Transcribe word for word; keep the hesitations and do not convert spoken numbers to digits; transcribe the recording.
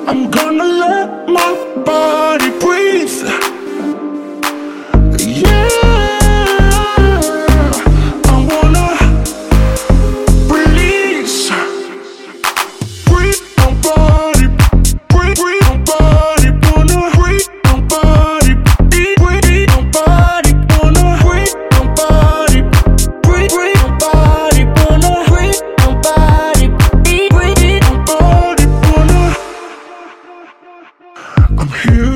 I'm gonna let my body breathe. Yeah, I wanna release. Breathe my body, breathe, breathe my body, wanna breathe my body, breathe, breathe my body, wanna breathe my body, breathe, breathe my body, wanna breathe my body, breathe, breathe my body, wanna. I'm here.